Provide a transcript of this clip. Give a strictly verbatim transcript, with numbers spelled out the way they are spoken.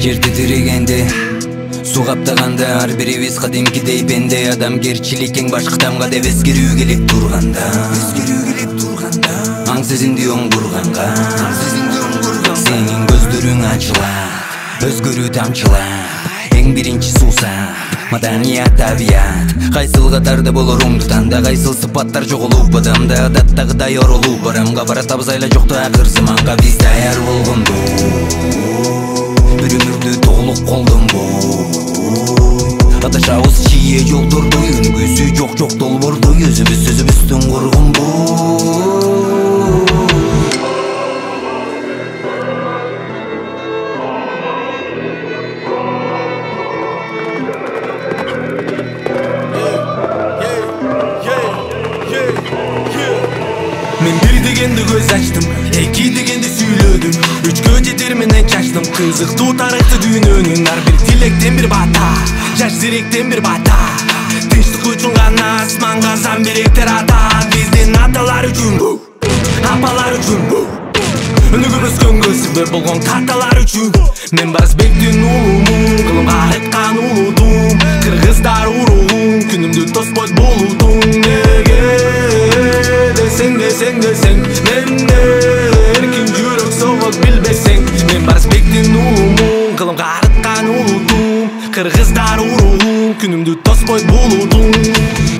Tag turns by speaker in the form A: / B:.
A: жерди тирегенде суу каптаганда ар бирибиз кадимкидей пенде адамгерчилик эң баш кадамга деп эскерүү керек турганда эскерүү керек турганда аң сезимди оңдурганга аң сезимди оңдурганга сенин көздөрүң ачылат өзгөрүү тамчылап эң биринчи суусап маданият табият кайсыл катарда болоруңду танда кайсыл сыпаттар жоголуп адамда адаттагыдай оролуп барам кабарат абзайла жокту акыр заманга биз даяр болгонду бір өмүрдү толук колдонбой адашабыз чие жолдордой үнгүсү жок жок долбоордой өзүбүз өзүбүздүн коргонбой
B: Мен бир дегенди көз ачтым, эки дегенди сүйлөдүм, үчкө жетер менен чачтым кызыктуу тарыхты дүйнөнүн ар бир тилектен бир бата, жаш зеректен бир бата. Тынчтык үчүн гана асманга зам беректер ата, биздин аталар үчүн, апалар үчүн, өнүгүп өскөнгө себеп болгон каталар үчүн. Мен Барсбектин улумун, кылымга айткан улутум, кыргыздар уругум, күнүмдү тоспойт болутум. Deseng deseng deseng Mende erkin жүрөк соғот билбесең Мен Барсбектин улумун кылымга арыткан улутум кыргыздар уругум күнүмдү тоспойт булутум